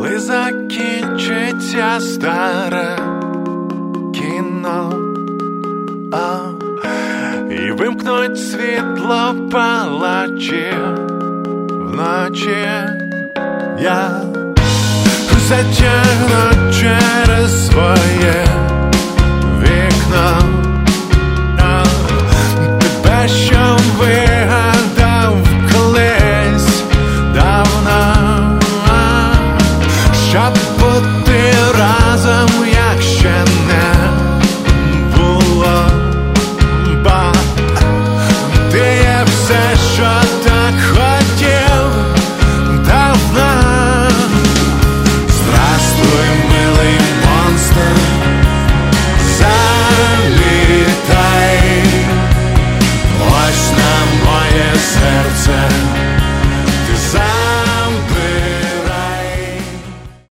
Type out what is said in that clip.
коли закінчиться старе кіно, і вимкнуть світло палачі вночі, я затягну через своє